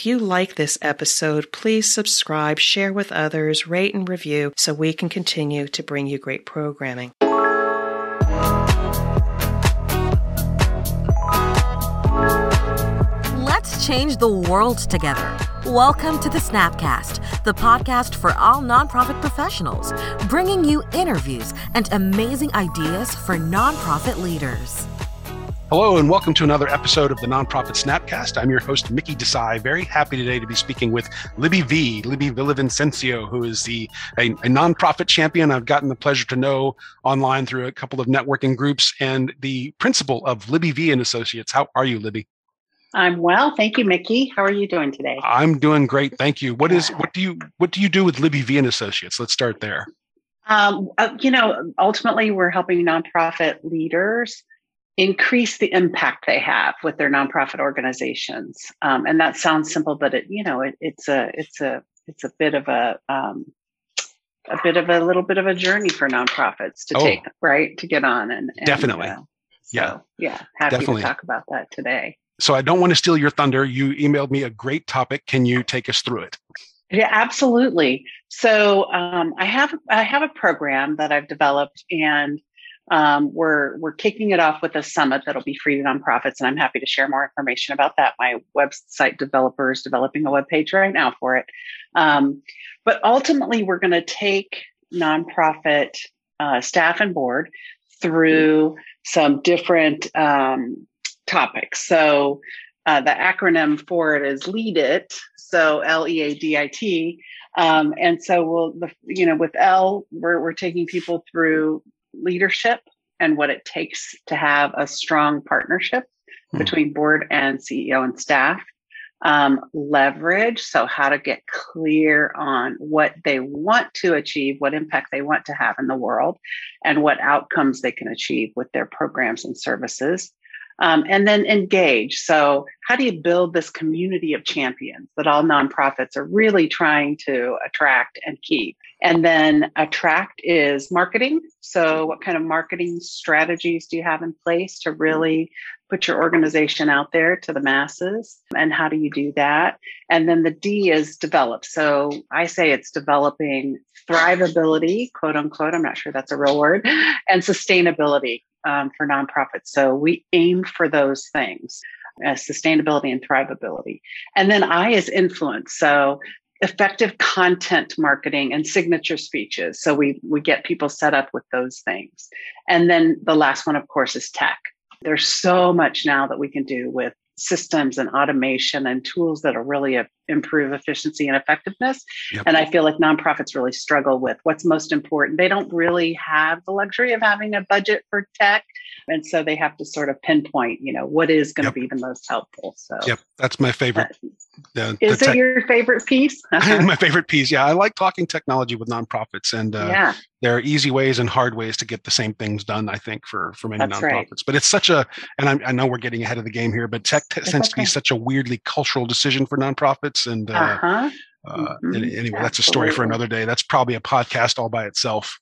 If you like this episode, please subscribe, share with others, rate and review so we can continue to bring you great programming. Let's change the world together. Welcome to the Snapcast, the podcast for all nonprofit professionals, bringing you interviews and amazing ideas for nonprofit leaders. Hello, and welcome to another episode of the Nonprofit Snapcast. I'm your host, Mickey Desai. Very happy today to be speaking with Libby Villavicencio, who is a nonprofit champion I've gotten the pleasure to know online through a couple of networking groups, and the principal of Libby V and Associates. How are you, Libby? I'm well, thank you, Mickey. How are you doing today? I'm doing great, thank you. What do you do with Libby V and Associates? Let's start there. Ultimately, we're helping nonprofit leaders increase the impact they have with their nonprofit organizations, and that sounds simple, but it's a bit of a little bit of a journey for nonprofits to take, right, to get on and definitely, happy to talk about that today. So I don't want to steal your thunder. You emailed me a great topic. Can you take us through it? Yeah, absolutely. So I have a program that I've developed, and we're kicking it off with a summit that'll be free to nonprofits, and I'm happy to share more information about that. My website developer is developing a web page right now for it. But ultimately, we're going to take nonprofit staff and board through some different topics. So the acronym for it is LEAD IT. So LEADIT. And so with L, we're taking people through leadership and what it takes to have a strong partnership between board and CEO and staff. Leverage, so how to get clear on what they want to achieve, what impact they want to have in the world, and what outcomes they can achieve with their programs and services. And then engage. So how do you build this community of champions that all nonprofits are really trying to attract and keep? And then attract is marketing. So what kind of marketing strategies do you have in place to really put your organization out there to the masses? And how do you do that? And then the D is develop. So I say it's developing thrivability, quote unquote, I'm not sure that's a real word, and sustainability for nonprofits. So we aim for those things, sustainability and thrivability. And then I is influence. So effective content marketing and signature speeches. So we get people set up with those things. And then the last one, of course, is tech. There's so much now that we can do with systems and automation and tools that'll really improve efficiency and effectiveness. Yep. And I feel like nonprofits really struggle with what's most important. They don't really have the luxury of having a budget for tech. And so they have to sort of pinpoint, what is going to be the most helpful. So that's my favorite. Is it your favorite piece? My favorite piece. Yeah. I like talking technology with nonprofits, and there are easy ways and hard ways to get the same things done, I think, for many nonprofits. Right. But it's such and I know we're getting ahead of the game here, but tech tends to be such a weirdly cultural decision for nonprofits. And anyway, that's a story for another day. That's probably a podcast all by itself.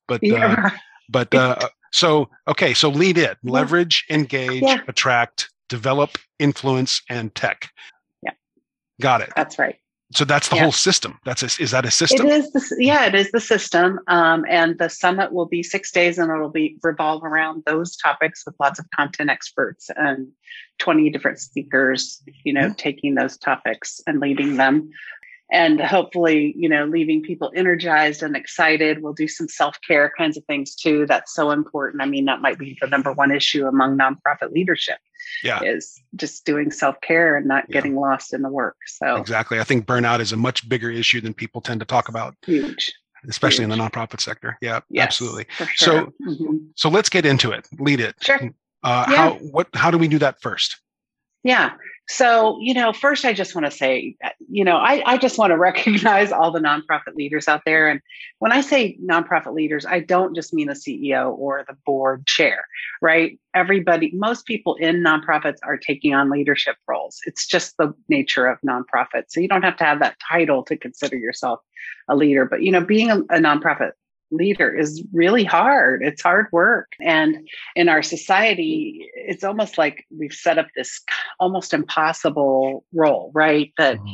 So lead it, leverage, engage, attract, develop, influence, and tech. Yeah. Got it. That's right. So that's the whole system. Is that a system? It is. It is the system. And the summit will be 6 days, and it'll revolve around those topics with lots of content experts and 20 different speakers, taking those topics and leading them. And hopefully, leaving people energized and excited. We'll do some self-care kinds of things too. That's so important. I mean, that might be the number one issue among nonprofit leadership. Is just doing self-care and not getting lost in the work. So exactly. I think burnout is a much bigger issue than people tend to talk about. Huge. Especially in the nonprofit sector. Yeah, yes, absolutely. For sure. So let's get into it. Lead it. Sure. How do we do that first? Yeah. So, first I just want to say, I just want to recognize all the nonprofit leaders out there. And when I say nonprofit leaders, I don't just mean the CEO or the board chair, right? Most people in nonprofits are taking on leadership roles. It's just the nature of nonprofits. So you don't have to have that title to consider yourself a leader. But, being a nonprofit leader is really hard. It's hard work. And in our society, it's almost like we've set up this almost impossible role, right? That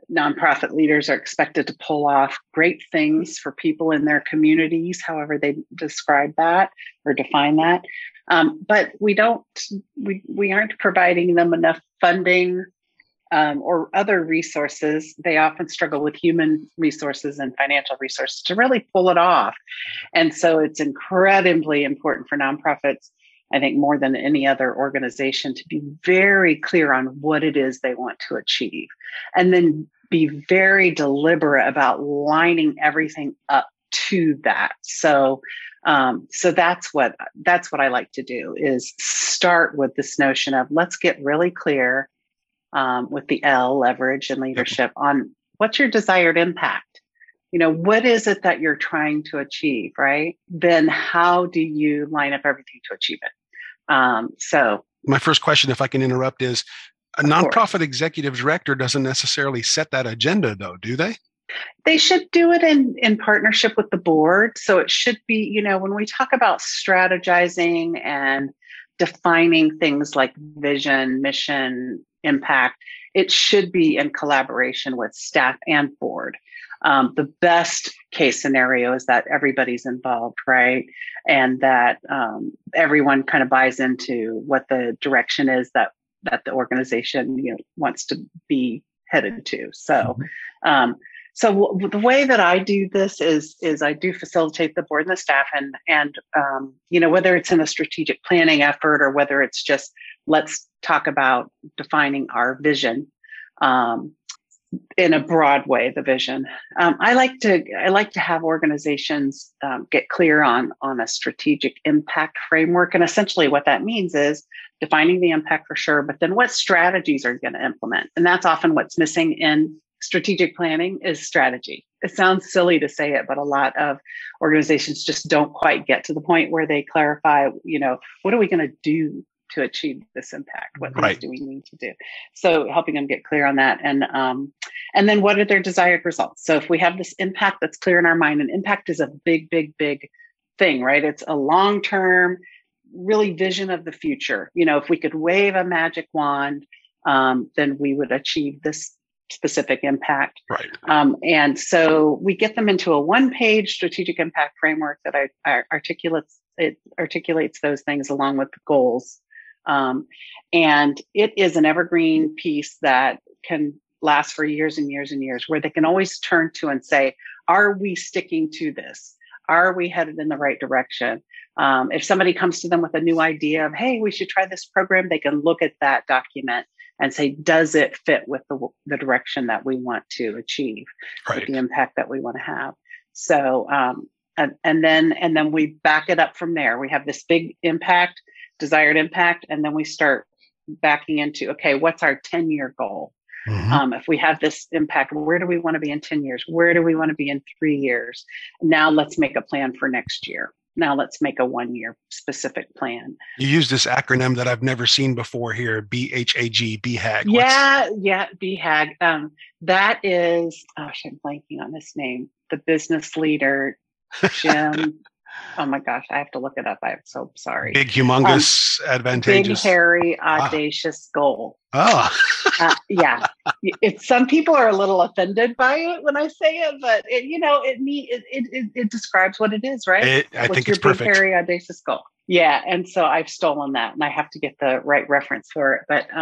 nonprofit leaders are expected to pull off great things for people in their communities, however they describe that or define that. But we aren't providing them enough funding or other resources. They often struggle with human resources and financial resources to really pull it off. And so it's incredibly important for nonprofits, I think more than any other organization, to be very clear on what it is they want to achieve, and then be very deliberate about lining everything up to that. So that's what I like to do, is start with this notion of let's get really clear with the L, leverage and leadership, on what's your desired impact. What is it that you're trying to achieve, right? Then how do you line up everything to achieve it? So my first question, if I can interrupt, is a nonprofit executive director doesn't necessarily set that agenda, though, do they? They should do it in partnership with the board. So it should be, when we talk about strategizing and defining things like vision, mission, impact, it should be in collaboration with staff and board. The best case scenario is that everybody's involved, right? And that everyone kind of buys into what the direction is that the organization wants to be headed to. So, so the way that I do this is I do facilitate the board and the staff, and whether it's in a strategic planning effort or whether it's just let's talk about defining our vision in a broad way, the vision. I like to have organizations get clear on a strategic impact framework, and essentially what that means is defining the impact for sure, but then what strategies are you going to implement? And that's often what's missing in strategic planning is strategy. It sounds silly to say it, but a lot of organizations just don't quite get to the point where they clarify, what are we going to do to achieve this impact? What things do we need to do? So helping them get clear on that. And then what are their desired results? So if we have this impact that's clear in our mind, and impact is a big, big, big thing, right? It's a long-term, really vision of the future. If we could wave a magic wand, then we would achieve this specific impact. Right. And so we get them into a one-page strategic impact framework that articulates those things along with the goals. And it is an evergreen piece that can last for years and years and years, where they can always turn to and say, are we sticking to this? Are we headed in the right direction? If somebody comes to them with a new idea of, hey, we should try this program, they can look at that document and say, does it fit with the direction that we want to achieve, with the impact that we want to have? So, and then we back it up from there. We have this big impact, desired impact, and then we start backing into, okay, what's our 10-year goal? If we have this impact, where do we want to be in 10 years? Where do we want to be in 3 years? Now let's make a plan for next year. Now let's make a 1-year specific plan. You use this acronym that I've never seen before here, BHAG, BHAG. Yeah, BHAG. That is, I'm blanking on this name. The business leader, Jim. Oh my gosh, I have to look it up. I'm so sorry. Big, humongous, advantageous. Big, hairy, audacious goal. Oh. Yeah. Some people are a little offended by it when I say it, but it describes what it is, right? I think it's perfect. Big, hairy, audacious goal. Yeah. And so I've stolen that, and I have to get the right reference for it. But,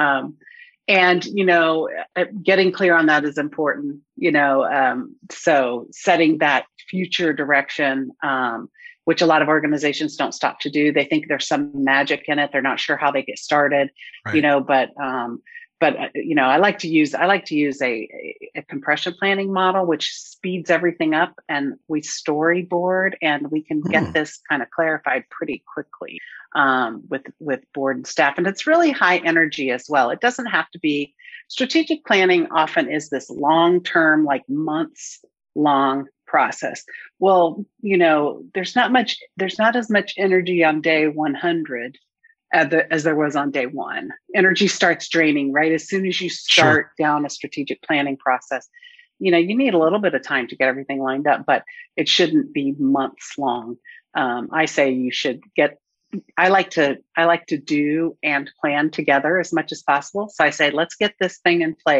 getting clear on that is important, so setting that future direction, which a lot of organizations don't stop to do. They think there's some magic in it. They're not sure how they get started, but I like to use a compression planning model, which speeds everything up, and we storyboard, and we can get this kind of clarified pretty quickly with board and staff. And it's really high energy as well. It doesn't have to be. Strategic planning often is this long-term, like months long process. Well, there's not as much energy on day 100 as there was on day one. Energy starts draining, right? As soon as you start down a strategic planning process, you need a little bit of time to get everything lined up, but it shouldn't be months long. I say you should I like to do and plan together as much as possible. So I say, let's get this thing in place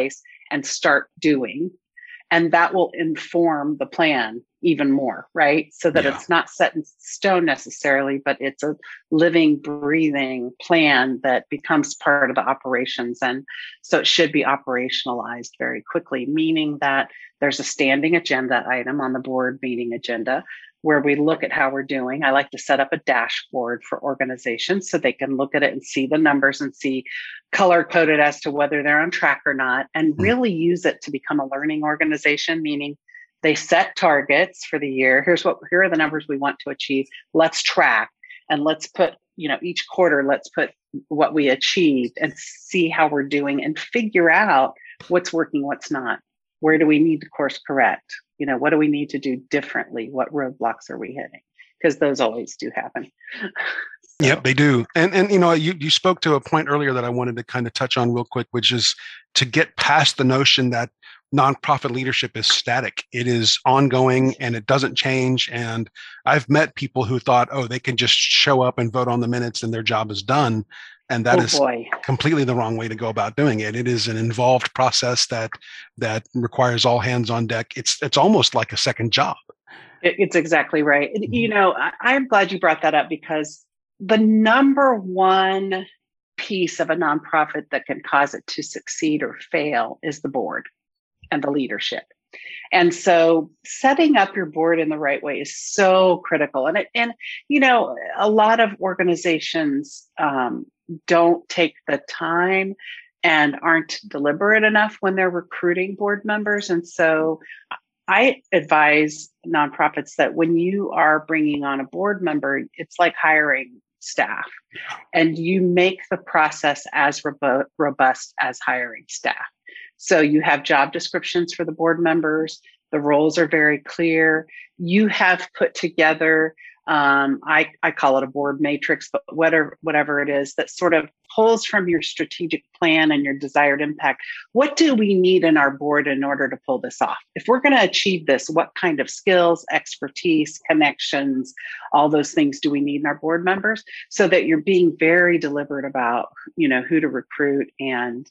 and start doing. And that will inform the plan even more, right? So that it's not set in stone necessarily, but it's a living, breathing plan that becomes part of the operations. And so it should be operationalized very quickly, meaning that there's a standing agenda item on the board meeting agenda where we look at how we're doing. I like to set up a dashboard for organizations so they can look at it and see the numbers and see color coded as to whether they're on track or not, and really use it to become a learning organization, meaning they set targets for the year. Here are the numbers we want to achieve. Let's track, and let's put, each quarter, let's put what we achieved and see how we're doing and figure out what's working, what's not. Where do we need to course correct? What do we need to do differently? What roadblocks are we hitting? Because those always do happen. Yep, they do. And you spoke to a point earlier that I wanted to kind of touch on real quick, which is to get past the notion that nonprofit leadership is static. It is ongoing and it doesn't change. And I've met people who thought, they can just show up and vote on the minutes and their job is done. And that is completely the wrong way to go about doing it. It is an involved process that requires all hands on deck. It's almost like a second job. It's exactly right. I'm glad you brought that up, because the number one piece of a nonprofit that can cause it to succeed or fail is the board and the leadership. And so setting up your board in the right way is so critical. And a lot of organizations don't take the time and aren't deliberate enough when they're recruiting board members. And so I advise nonprofits that when you are bringing on a board member, it's like hiring staff, and you make the process as robust as hiring staff. So you have job descriptions for the board members. The roles are very clear. You have put together, I call it a board matrix, but whatever it is that sort of pulls from your strategic plan and your desired impact. What do we need in our board in order to pull this off? If we're going to achieve this, what kind of skills, expertise, connections, all those things do we need in our board members, so that you're being very deliberate about, who to recruit, and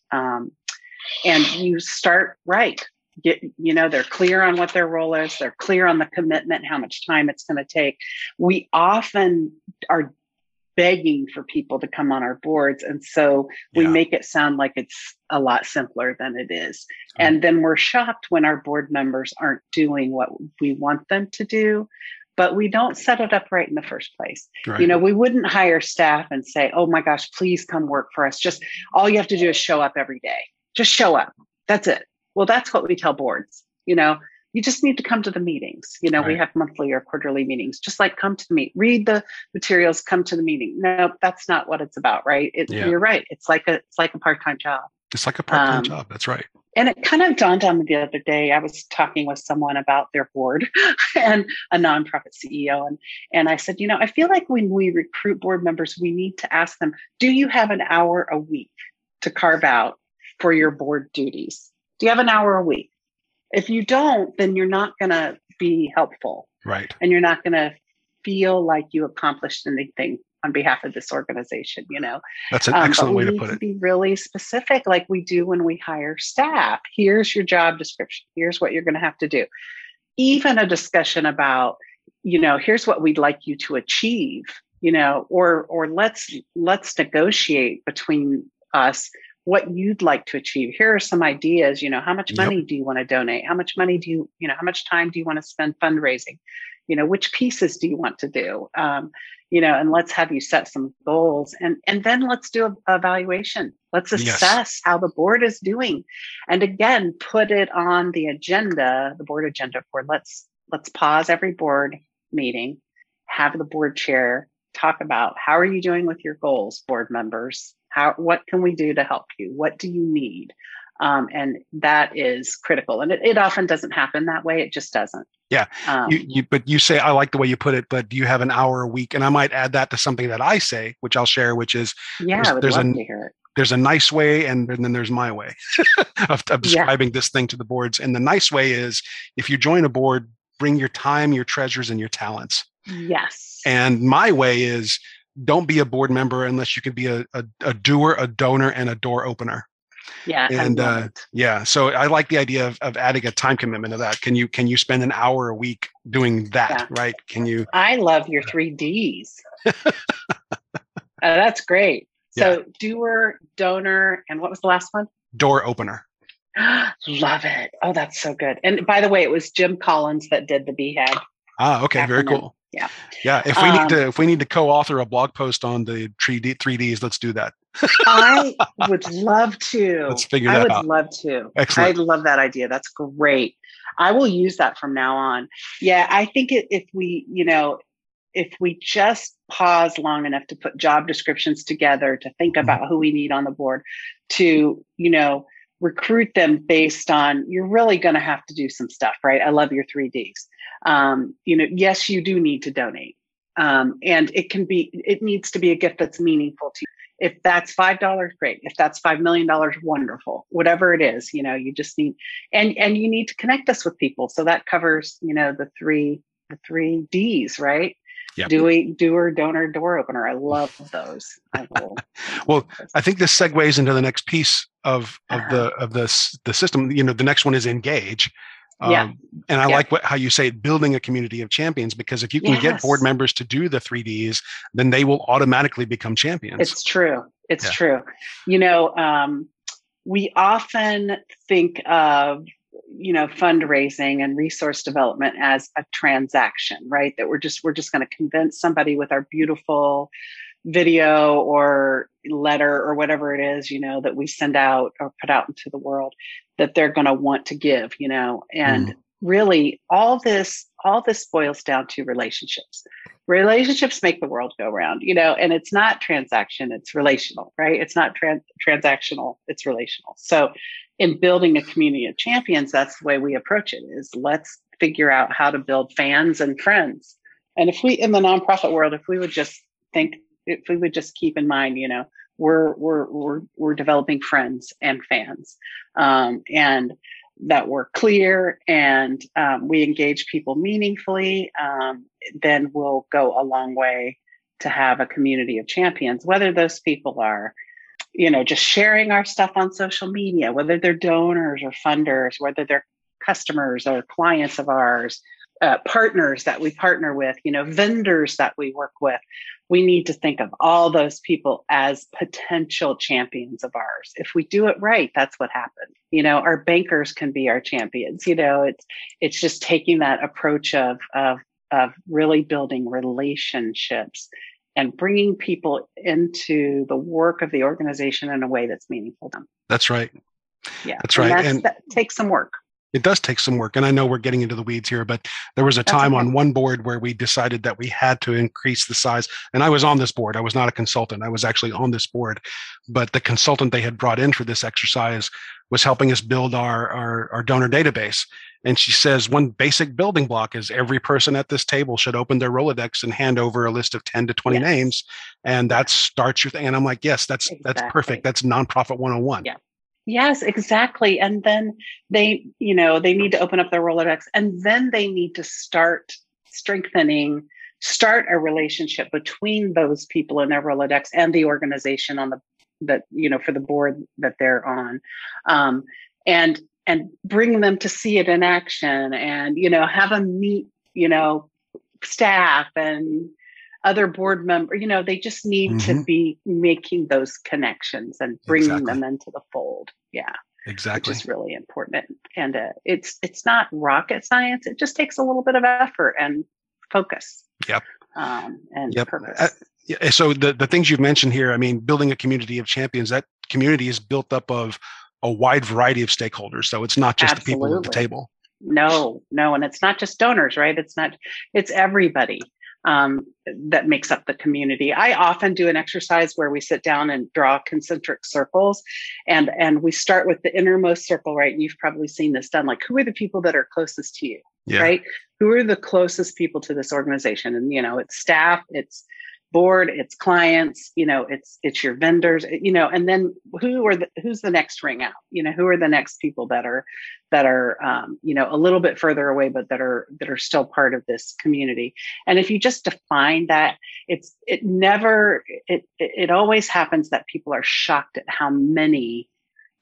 you start right. They're clear on what their role is. They're clear on the commitment, how much time it's going to take. We often are begging for people to come on our boards. And so we make it sound like it's a lot simpler than it is. And then we're shocked when our board members aren't doing what we want them to do, but we don't set it up right in the first place. Right. We wouldn't hire staff and say, oh my gosh, please come work for us. Just all you have to do is show up every day. Just show up. That's it. Well, that's what we tell boards. You just need to come to the meetings. Right. We have monthly or quarterly meetings. Just like come to the meet, read the materials, come to the meeting. No, that's not what it's about, right? You're right. It's like a part-time job. It's like a part-time job. That's right. And it kind of dawned on me the other day. I was talking with someone about their board and a nonprofit CEO. And I said, I feel like when we recruit board members, we need to ask them, do you have an hour a week to carve out for your board duties? Do you have an hour a week? If you don't, then you're not going to be helpful. Right. And you're not going to feel like you accomplished anything on behalf of this organization, That's an excellent way to put it. We need to be really specific, like we do when we hire staff. Here's your job description. Here's what you're going to have to do. Even a discussion about, here's what we'd like you to achieve, or let's negotiate between us what you'd like to achieve. Here are some ideas, how much money do you want to donate? How much money do you, how much time do you want to spend fundraising? Which pieces do you want to do? And let's have you set some goals, and then let's do an evaluation. Let's assess how the board is doing. And again, put it on the agenda, the board agenda for let's pause every board meeting, have the board chair talk about how are you doing with your goals, board members? What can we do to help you? What do you need? And that is critical. And it often doesn't happen that way. It just doesn't. Yeah. But you say, I like the way you put it, but do you have an hour a week? And I might add that to something that I say, which I'll share, which is, I would love to hear it. There's a nice way, and then there's my way of describing this thing to the boards. And the nice way is, if you join a board, bring your time, your treasures, and your talents. Yes. And my way is, don't be a board member unless you can be a doer, a donor, and a door opener. Yeah. And so I like the idea of adding a time commitment to that. Can you spend an hour a week doing that? Right? Can you? I love your 3Ds. That's great. So doer, donor, and what was the last one? Door opener. Love it. Oh, that's so good. And by the way, it was Jim Collins that did the BHAG. Okay, very cool. Yeah. If we need to co-author a blog post on the 3Ds, let's do that. I would love to. Let's figure that out. I would love to. Excellent. I love that idea. That's great. I will use that from now on. Yeah, I think if we just pause long enough to put job descriptions together, to think about who we need on the board, to, recruit them based on, you're really going to have to do some stuff, right? I love your 3Ds. Yes, you do need to donate. And it needs to be a gift that's meaningful to you. If that's $5, great. If that's $5 million, wonderful. Whatever it is, you just need, and you need to connect us with people. So that covers, the three Ds, right? Yep. Doer, donor, door opener. I love those. Well, I think this segues into the next piece of the system. The next one is engage. And I like how you say building a community of champions, because if you can get board members to do the 3Ds, then they will automatically become champions. It's true. It's true. We often think of fundraising and resource development as a transaction, right? That we're just going to convince somebody with our beautiful video or letter or whatever it is, that we send out or put out into the world, that they're going to want to give, and really all this boils down to relationships. Relationships make the world go round, and it's not transaction, it's relational, right? It's not transactional, it's relational. So in building a community of champions, that's the way we approach it, is let's figure out how to build fans and friends. And if we, in the nonprofit world, if we would just keep in mind, we're developing friends and fans, and that we're clear and we engage people meaningfully, then we'll go a long way to have a community of champions, whether those people are, just sharing our stuff on social media, whether they're donors or funders, whether they're customers or clients of ours, partners that we partner with, vendors that we work with. We need to think of all those people as potential champions of ours. If we do it right, that's what happens. Our bankers can be our champions. It's just taking that approach of really building relationships and bringing people into the work of the organization in a way that's meaningful to them. That's right. Yeah, that's right. And that takes some work. It does take some work. And I know we're getting into the weeds here, but there was a time on one board where we decided that we had to increase the size. And I was on this board. I was not a consultant. I was actually on this board. But the consultant they had brought in for this exercise was helping us build our donor database. And she says one basic building block is every person at this table should open their Rolodex and hand over a list of 10 to 20 names. And that starts your thing. And I'm like, yes, that's perfect. That's nonprofit 101. Yeah. Yes, exactly. And then they need to open up their Rolodex, and then they need to start a relationship between those people in their Rolodex and the organization for the board that they're on. And bring them to see it in action, and, have them meet, staff and other board members. They just need to be making those connections and bringing them into the fold. Yeah, exactly. Which is really important. And it's not rocket science. It just takes a little bit of effort and focus. Yep. And purpose. So the things you've mentioned here, building a community of champions, that community is built up of a wide variety of stakeholders. So it's not just the people at the table. No. And it's not just donors, right? It's everybody that makes up the community. I often do an exercise where we sit down and draw concentric circles, and we start with the innermost circle, right? And you've probably seen this done. Like, who are the people that are closest to you, right? Who are the closest people to this organization? And, it's staff, it's board, it's clients, it's your vendors, and then who's the next ring out? Who are the next people that are a little bit further away, but that are still part of this community. And if you just define that, it always happens that people are shocked at how many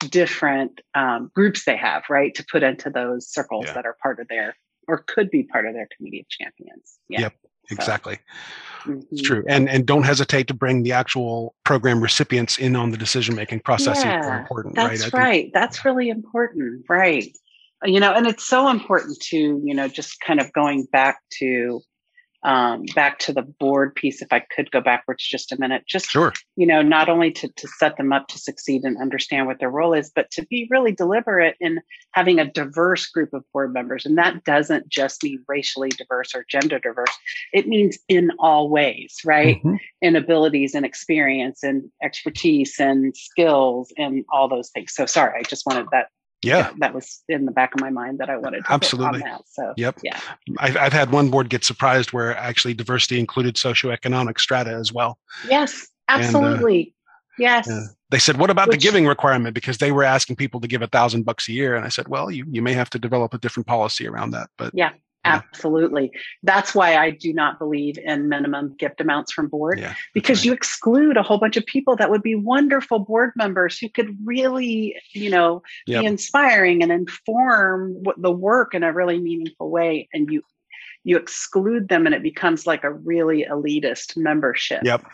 different groups they have, right, to put into those circles that are part of their, or could be part of their committee of champions. Yeah. Yep, exactly. It's true. And don't hesitate to bring the actual program recipients in on the decision-making process. Yeah, important, that's right. That's really important, right? And it's so important to, just kind of going back to the board piece, if I could go backwards just a minute, just, sure. Not only to set them up to succeed and understand what their role is, but to be really deliberate in having a diverse group of board members. And that doesn't just mean racially diverse or gender diverse. It means in all ways, right? Mm-hmm. In abilities and experience and expertise and skills and all those things. So sorry, I just wanted that. Yeah, that was in the back of my mind that I wanted to absolutely on that. So yep, yeah, I've had one board get surprised where actually diversity included socioeconomic strata as well. Yes, absolutely. Yes. They said, "What about the giving requirement?" Because they were asking people to give $1,000 a year, and I said, "Well, you may have to develop a different policy around that." But yeah. Absolutely. That's why I do not believe in minimum gift amounts from board, because you exclude a whole bunch of people that would be wonderful board members who could really, be inspiring and inform the work in a really meaningful way. And you exclude them and it becomes like a really elitist membership. Yep.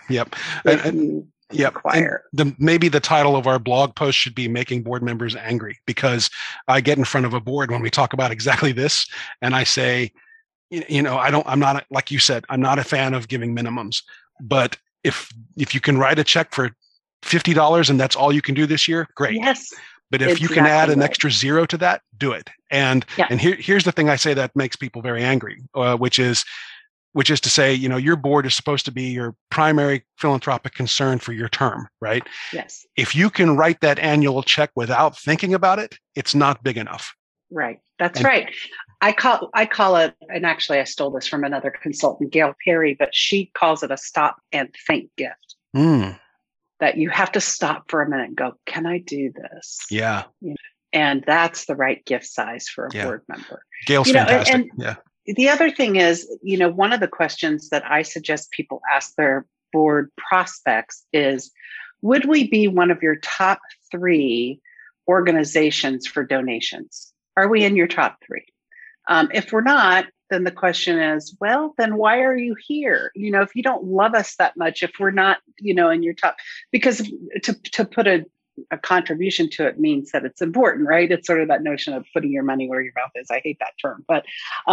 And maybe the title of our blog post should be "Making Board Members Angry," because I get in front of a board when we talk about exactly this, and I say, I'm not, like you said, I'm not a fan of giving minimums, but if you can write a check for $50 and that's all you can do this year, great. Yes. But if you can add an extra zero to that, do it. And here's the thing I say that makes people very angry, which is to say, your board is supposed to be your primary philanthropic concern for your term, right? Yes. If you can write that annual check without thinking about it, it's not big enough. Right. That's right. I call it, and actually I stole this from another consultant, Gail Perry, but she calls it a stop and think gift. That you have to stop for a minute and go, can I do this? Yeah. And that's the right gift size for a board member. Gail's fantastic. The other thing is, one of the questions that I suggest people ask their board prospects is, would we be one of your top 3 organizations for donations? Are we in your top 3? If we're not, then the question is, well, then why are you here? If you don't love us that much, if we're not, in your top, because to put a contribution to it means that it's important, right? It's sort of that notion of putting your money where your mouth is. I hate that term, but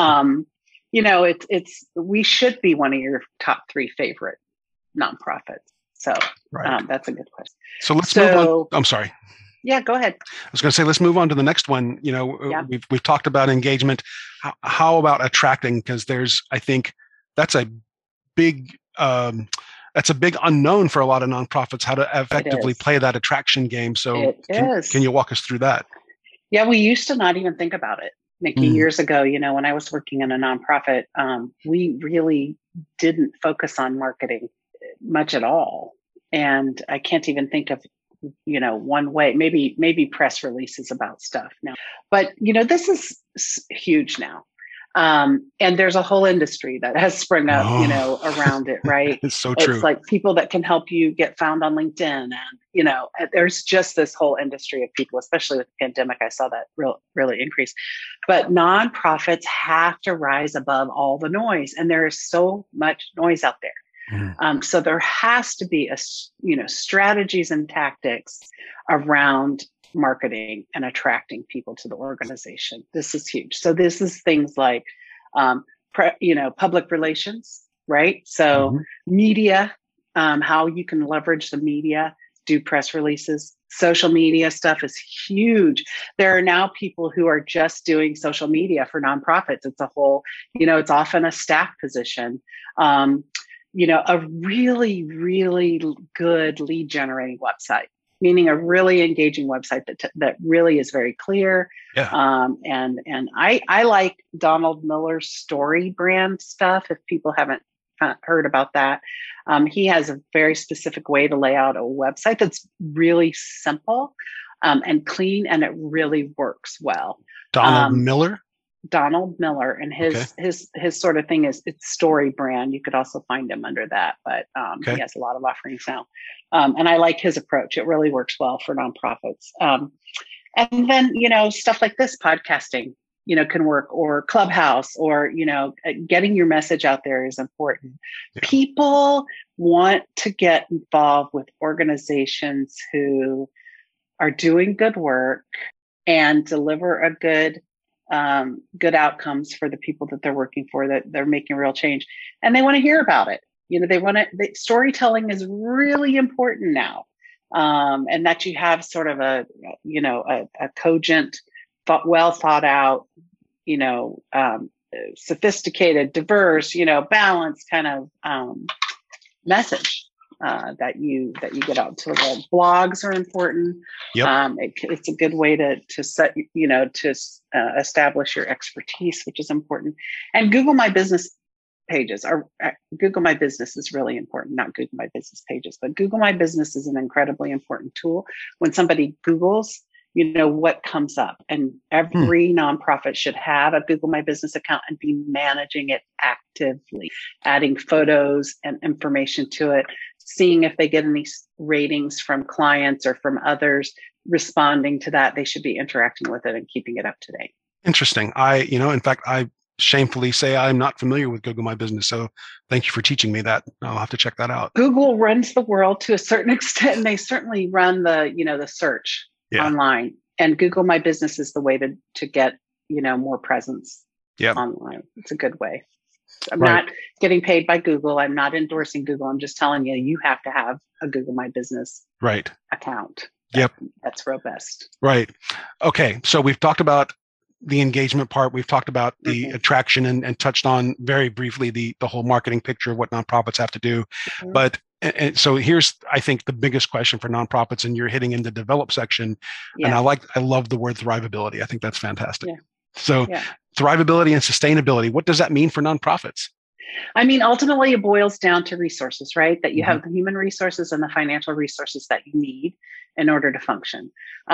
we should be one of your top 3 favorite nonprofits. So that's a good question. So let's move on. I'm sorry. Yeah, go ahead. I was going to say, let's move on to the next one. We've talked about engagement. How about attracting? Because I think that's a big unknown for a lot of nonprofits, how to effectively play that attraction game. So can you walk us through that? Yeah, we used to not even think about it. Nikki, years ago, when I was working in a nonprofit, we really didn't focus on marketing much at all. And I can't even think of, one way, maybe press releases about stuff now. But, this is huge now. And there's a whole industry that has sprung up, around it, right? It's so true. It's like people that can help you get found on LinkedIn. And, there's just this whole industry of people, especially with the pandemic. I saw that really increase. But nonprofits have to rise above all the noise. And there is so much noise out there. So there has to be strategies and tactics around marketing and attracting people to the organization. This is huge. So this is things like, public relations, right? So media, how you can leverage the media, do press releases. Social media stuff is huge. There are now people who are just doing social media for nonprofits. It's a whole, it's often a staff position. A really, really good lead generating website, meaning a really engaging website that really is very clear. Yeah. And I like Donald Miller's Story brand stuff. If people haven't heard about that, he has a very specific way to lay out a website that's really simple and clean, and it really works well. Donald Miller? Donald Miller, and his sort of thing is it's Story Brand. You could also find him under that, but he has a lot of offerings now. And I like his approach. It really works well for nonprofits. And then, stuff like this, podcasting, can work, or Clubhouse, or, getting your message out there is important. Yeah. People want to get involved with organizations who are doing good work and deliver a good outcomes for the people that they're working for, that they're making real change, and they want to hear about it. Storytelling is really important now. And that you have sort of a cogent, well thought out, sophisticated, diverse, balanced kind of message that you get out to the world. Blogs are important. Yep. It's a good way to set, to establish your expertise, which is important. And Google My Business pages Google My Business is really important, not Google My Business pages, but Google My Business is an incredibly important tool. When somebody Googles, what comes up, and every nonprofit should have a Google My Business account and be managing it actively, adding photos and information to it, seeing if they get any ratings from clients or from others, responding to that. They should be interacting with it and keeping it up to date. Interesting. In fact, I shamefully say I'm not familiar with Google My Business. So thank you for teaching me that. I'll have to check that out. Google runs the world to a certain extent, and they certainly run the search online. And Google My Business is the way to get, more presence online. It's a good way. I'm not getting paid by Google. I'm not endorsing Google. I'm just telling you have to have a Google My Business account. That's robust. Right. Okay. So we've talked about the engagement part. We've talked about the attraction and touched on very briefly the whole marketing picture of what nonprofits have to do. But and so here's, I think, the biggest question for nonprofits, and you're hitting in the develop section. And I love the word thrivability. I think that's fantastic. Yeah. So thrivability and sustainability, what does that mean for nonprofits? I mean, ultimately it boils down to resources, right? That you have the human resources and the financial resources that you need in order to function.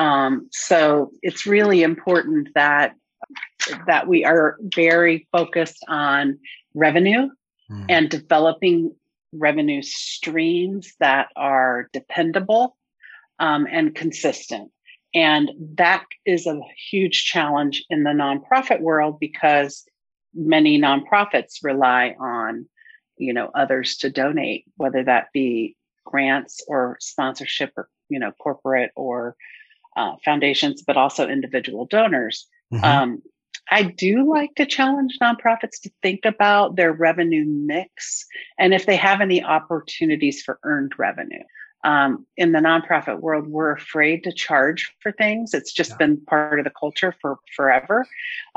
So it's really important that we are very focused on revenue and developing revenue streams that are dependable and consistent. And that is a huge challenge in the nonprofit world, because many nonprofits rely on, others to donate, whether that be grants or sponsorship, or, corporate or foundations, but also individual donors. I do like to challenge nonprofits to think about their revenue mix and if they have any opportunities for earned revenue. In the nonprofit world, we're afraid to charge for things. It's just been part of the culture for forever.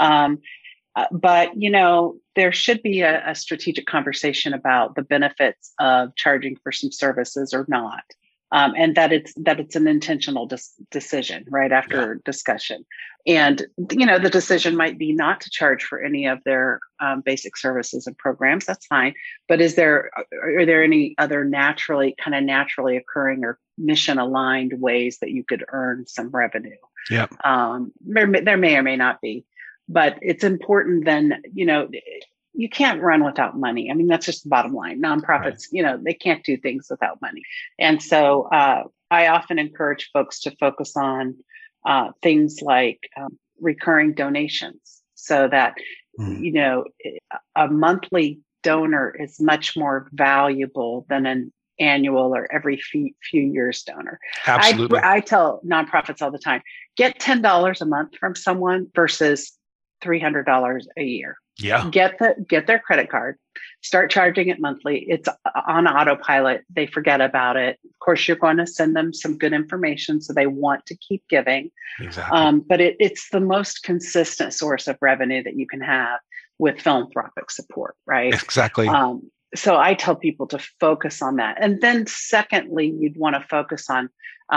But, there should be a strategic conversation about the benefits of charging for some services or not. And that it's an intentional decision right after discussion. And, the decision might be not to charge for any of their basic services and programs. That's fine. But are there any other naturally occurring or mission aligned ways that you could earn some revenue? Yeah. There may or may not be, but it's important then, you can't run without money. I mean, that's just the bottom line. Nonprofits, they can't do things without money. And so I often encourage folks to focus on things like recurring donations, so that, a monthly donor is much more valuable than an annual or every few years donor. Absolutely. I tell nonprofits all the time, get $10 a month from someone versus $300 a year. Yeah. Get their credit card, start charging it monthly. It's on autopilot. They forget about it. Of course, you're going to send them some good information, so they want to keep giving. Exactly. But it's the most consistent source of revenue that you can have with philanthropic support, right? Exactly. So I tell people to focus on that. And then secondly, you'd want to focus on,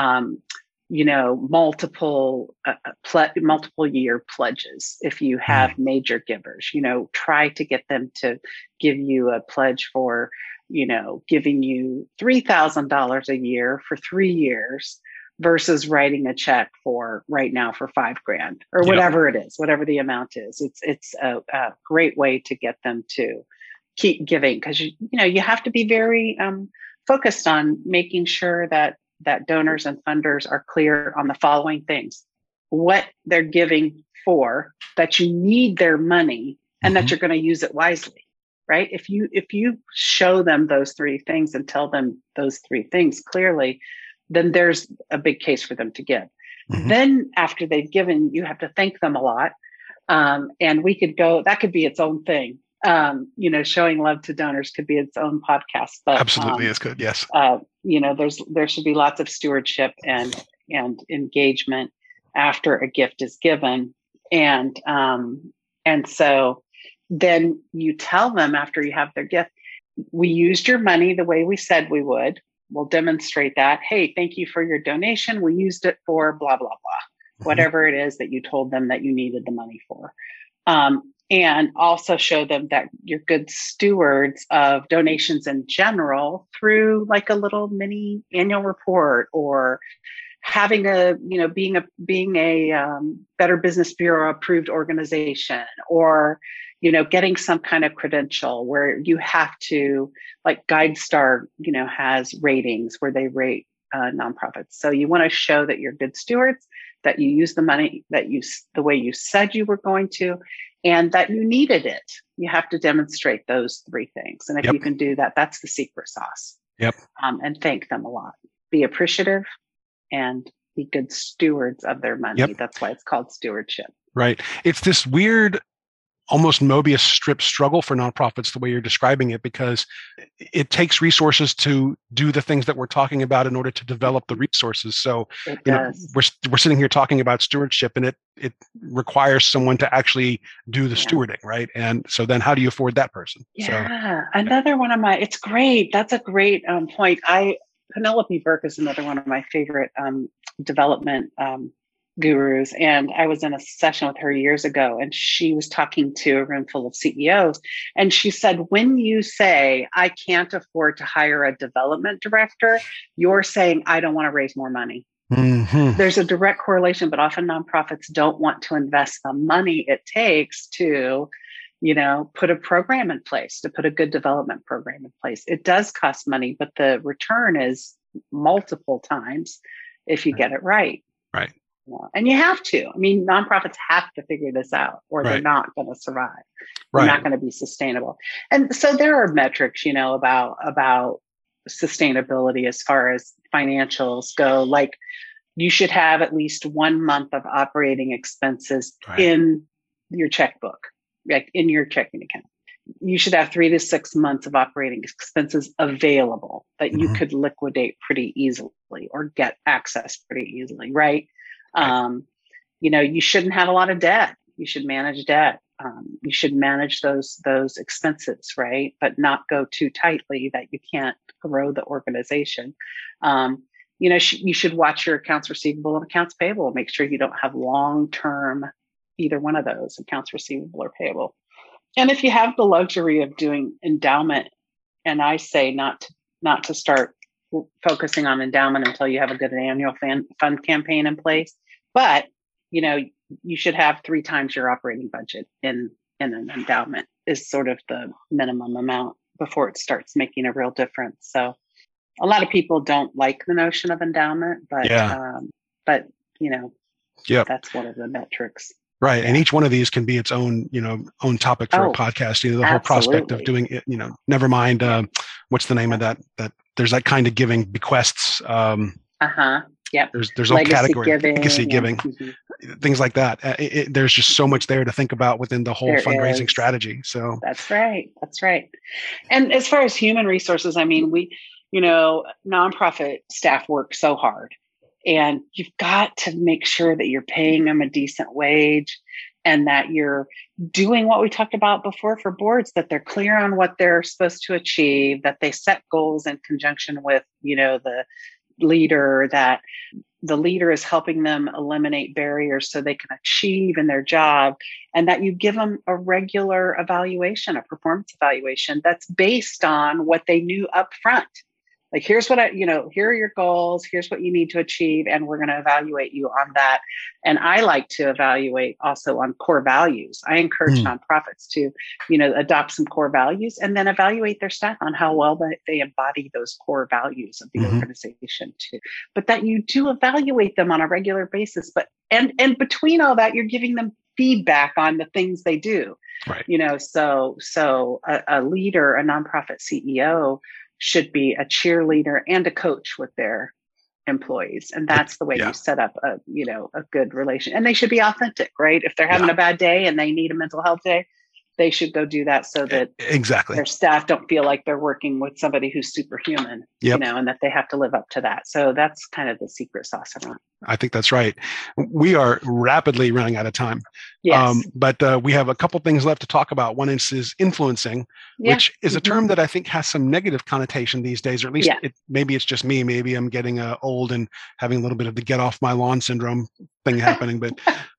multiple year pledges. If you have major givers, try to get them to give you a pledge for, giving you $3,000 a year for 3 years versus writing a check for right now for $5,000 or whatever it is, whatever the amount is. It's a great way to get them to keep giving, because you have to be very focused on making sure that donors and funders are clear on the following things: what they're giving for, that you need their money, and that you're going to use it wisely, right? If you show them those three things and tell them those three things clearly, then there's a big case for them to give. Then after they've given, you have to thank them a lot. And that could be its own thing. Showing love to donors could be its own podcast. But absolutely, it's good. Yes. There should be lots of stewardship and engagement after a gift is given. And so then you tell them after you have their gift, we used your money the way we said we would. We'll demonstrate that. Hey, thank you for your donation. We used it for blah, blah, blah, whatever it is that you told them that you needed the money for. And also show them that you're good stewards of donations in general through like a little mini annual report, or having being a Better Business Bureau approved organization, or getting some kind of credential where you have to, like GuideStar, has ratings where they rate nonprofits. So you want to show that you're good stewards, that you use the money the way you said you were going to, and that you needed it. You have to demonstrate those three things. And if you can do that, that's the secret sauce. And thank them a lot. Be appreciative and be good stewards of their money. That's why it's called stewardship. Right. It's this weird, almost Mobius strip struggle for nonprofits, the way you're describing it, because it takes resources to do the things that we're talking about in order to develop the resources. So we're sitting here talking about stewardship, and it requires someone to actually do the stewarding, right? And so then how do you afford that person? Another one of it's great. That's a great point. Penelope Burke is another one of my favorite development gurus. And I was in a session with her years ago, and she was talking to a room full of CEOs. And she said, when you say, I can't afford to hire a development director, you're saying, I don't want to raise more money. There's a direct correlation, but often nonprofits don't want to invest the money it takes to, put a program in place, to put a good development program in place. It does cost money, but the return is multiple times if you get it right. Right. And you have to. I mean, nonprofits have to figure this out, or they're not going to survive. They're not going to be sustainable. And so there are metrics, about sustainability as far as financials go. Like, you should have at least 1 month of operating expenses in your checkbook, like in your checking account. You should have 3 to 6 months of operating expenses available that you could liquidate pretty easily or get access pretty easily, right? You shouldn't have a lot of debt. You should manage debt. You should manage those expenses, right? But not go too tightly that you can't grow the organization. You should watch your accounts receivable and accounts payable. Make sure you don't have long-term, either one of those, accounts receivable or payable. And if you have the luxury of doing endowment, and I say not to start focusing on endowment until you have a good annual fund campaign in place. But, you should have 3 times your operating budget in an endowment is sort of the minimum amount before it starts making a real difference. So a lot of people don't like the notion of endowment, but that's one of the metrics. Right. And each one of these can be its own, own topic for a podcast. The whole prospect of doing it, never mind, what's the name of that there's that kind of giving, bequests. There's all category, legacy giving, things like that. There's just so much there to think about within the whole fundraising strategy. So That's right. And as far as human resources, I mean, we, nonprofit staff work so hard, and you've got to make sure that you're paying them a decent wage, and that you're doing what we talked about before for boards, that they're clear on what they're supposed to achieve, that they set goals in conjunction with, the leader, that the leader is helping them eliminate barriers so they can achieve in their job, and that you give them a regular evaluation, a performance evaluation that's based on what they knew up front. Like, here's what here are your goals. Here's what you need to achieve. And we're going to evaluate you on that. And I like to evaluate also on core values. I encourage nonprofits to, adopt some core values and then evaluate their staff on how well they embody those core values of the organization too. But that you do evaluate them on a regular basis. But and between all that, you're giving them feedback on the things they do. Right. So a leader, a nonprofit CEO should be a cheerleader and a coach with their employees. And that's the way you set up a good relation. And they should be authentic, right? If they're having a bad day and they need a mental health day, they should go do that so that their staff don't feel like they're working with somebody who's superhuman, and that they have to live up to that. So that's kind of the secret sauce around. I think that's right. We are rapidly running out of time. Yes. But we have a couple things left to talk about. One is influencing, which is a term that I think has some negative connotation these days, or at least maybe it's just me. Maybe I'm getting old and having a little bit of the get off my lawn syndrome thing happening. But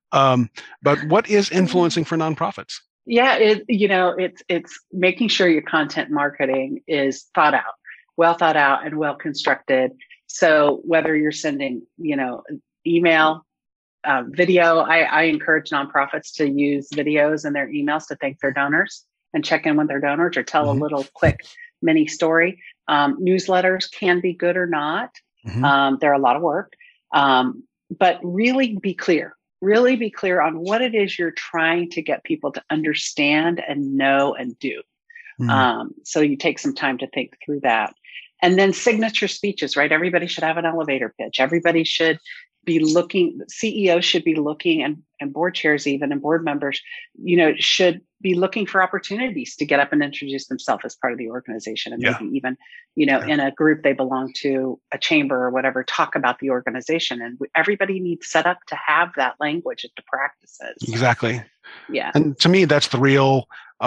what is influencing for nonprofits? Yeah, it's making sure your content marketing is well thought out and well constructed. So whether you're sending, email, video, I encourage nonprofits to use videos in their emails to thank their donors and check in with their donors or tell a little quick mini story. Newsletters can be good or not. They're a lot of work, but really be clear. Really be clear on what it is you're trying to get people to understand and know and do. So you take some time to think through that. And then signature speeches, right? Everybody should have an elevator pitch. Everybody should be looking, CEOs should be looking, and board chairs even, and board members, should be looking for opportunities to get up and introduce themselves as part of the organization. And maybe even, in a group they belong to, a chamber or whatever, talk about the organization. And everybody needs set up to have that language at the practices. Exactly. Yeah. And to me, that's the real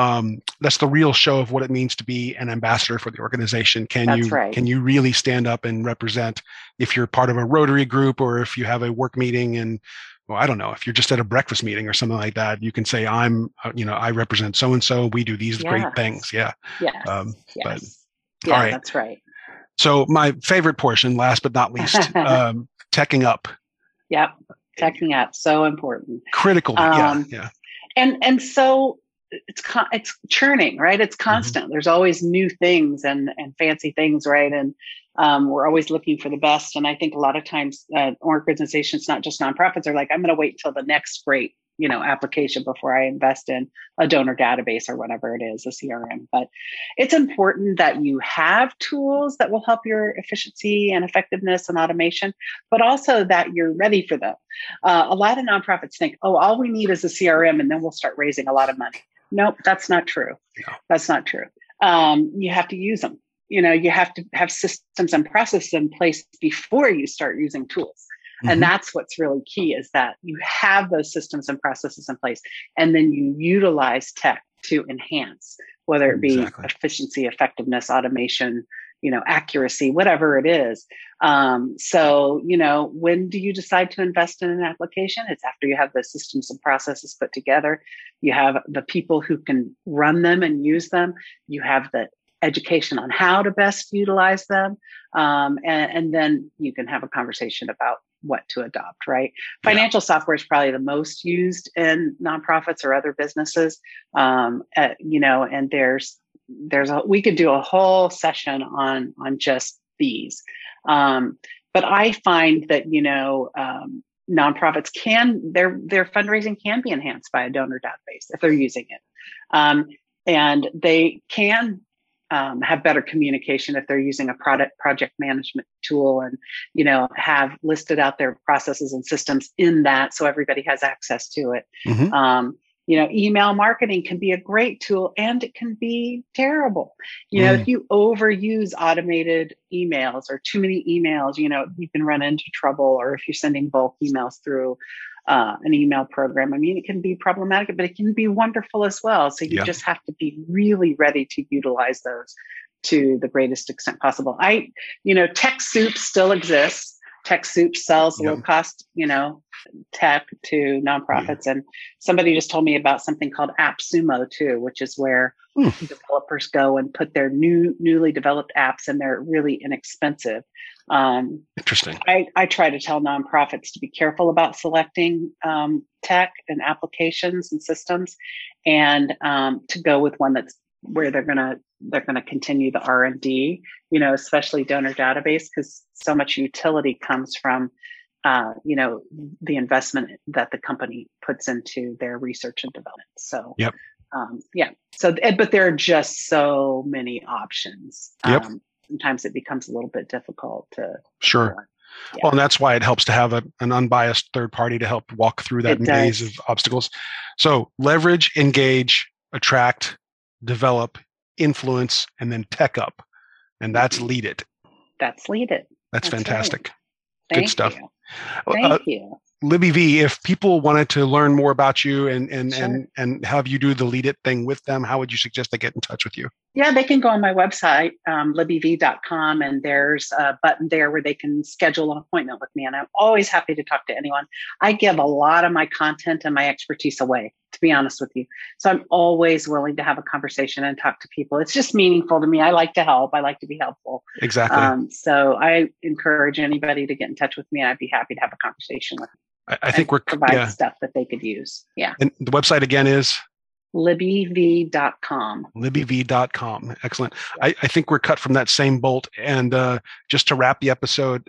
show of what it means to be an ambassador for the organization. Can you really stand up and represent, if you're part of a Rotary group or if you have a work meeting, and I don't know, if you're just at a breakfast meeting or something like that, you can say, I represent so-and-so, we do these great things. Yeah. Yes. All right. That's right. So my favorite portion, last but not least, teching up. Yep. Teching up. So important. Critical. Yeah. And so it's churning, right? It's constant. There's always new things and fancy things, right? And we're always looking for the best. And I think a lot of times organizations, not just nonprofits, are like, I'm going to wait till the next great, application before I invest in a donor database or whatever it is, a CRM. But it's important that you have tools that will help your efficiency and effectiveness and automation, but also that you're ready for them. A lot of nonprofits think, all we need is a CRM and then we'll start raising a lot of money. Nope, that's not true. No. That's not true. You have to use them. You have to have systems and processes in place before you start using tools. And that's what's really key, is that you have those systems and processes in place, and then you utilize tech to enhance, whether it be efficiency, effectiveness, automation, accuracy, whatever it is. So, when do you decide to invest in an application? It's after you have the systems and processes put together. You have the people who can run them and use them. You have the education on how to best utilize them. And then you can have a conversation about what to adopt, right? Financial software is probably the most used in nonprofits or other businesses. And we could do a whole session on just these. But I find that, nonprofits their fundraising can be enhanced by a donor database if they're using it. And they can have better communication if they're using a project management tool, and, have listed out their processes and systems in that, so everybody has access to it. Email marketing can be a great tool, and it can be terrible. If you overuse automated emails or too many emails, you can run into trouble. Or if you're sending bulk emails through an email program, it can be problematic, but it can be wonderful as well. So you just have to be really ready to utilize those to the greatest extent possible. TechSoup still exists. TechSoup sells low cost, tech to nonprofits. And somebody just told me about something called AppSumo too, which is where developers go and put their newly developed apps, and they're really inexpensive. Interesting. I try to tell nonprofits to be careful about selecting tech and applications and systems, and to go with one that's where they're gonna continue the R&D, especially donor database, because so much utility comes from the investment that the company puts into their research and development. So yep. But there are just so many options. Yep. Sometimes it becomes a little bit difficult to. Sure. Yeah. Well, and that's why it helps to have an unbiased third party to help walk through that maze of obstacles. So leverage, engage, attract, develop, influence, and then tech up. And that's Lead It. That's Lead It. That's fantastic. Right. Good stuff. Thank you. Libby V, if people wanted to learn more about you and have you do the Lead It thing with them, how would you suggest they get in touch with you? Yeah, they can go on my website, libbyv.com, and there's a button there where they can schedule an appointment with me. And I'm always happy to talk to anyone. I give a lot of my content and my expertise away, to be honest with you. So I'm always willing to have a conversation and talk to people. It's just meaningful to me. I like to help. I like to be helpful. Exactly. So I encourage anybody to get in touch with me. I'd be happy to have a conversation with them. I think we're provide stuff that they could use. Yeah. And the website again is libbyv.com. libbyv.com. Excellent. I think we're cut from that same bolt. And just to wrap the episode,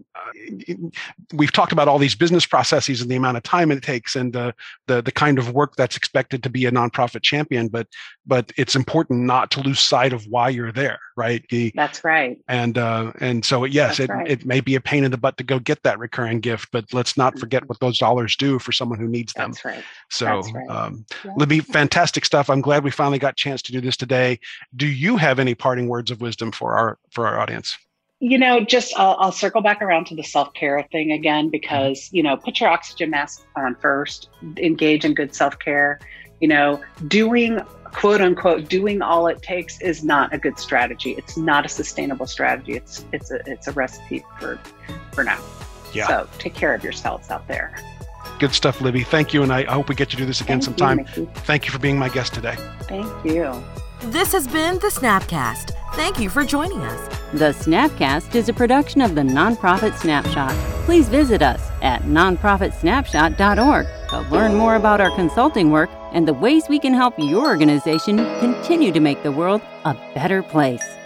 we've talked about all these business processes and the amount of time it takes and the kind of work that's expected to be a nonprofit champion, but it's important not to lose sight of why you're there, right? That's right. And so yes, it may be a pain in the butt to go get that recurring gift, but let's not forget what those dollars do for someone who needs them. That's right. So That's right. Libby, fantastic stuff. I'm glad we finally got a chance to do this today. Do you have any parting words of wisdom for our audience? I'll circle back around to the self-care thing again, because, put your oxygen mask on first, engage in good self-care. Doing, quote unquote, doing all it takes is not a good strategy. It's not a sustainable strategy. It's a recipe for now. Yeah. So take care of yourselves out there. Good stuff, Libby. Thank you. And I hope we get to do this again sometime. Thank you for being my guest today. Thank you. This has been the Snapcast. Thank you for joining us. The Snapcast is a production of the Nonprofit Snapshot. Please visit us at nonprofitsnapshot.org to learn more about our consulting work and the ways we can help your organization continue to make the world a better place.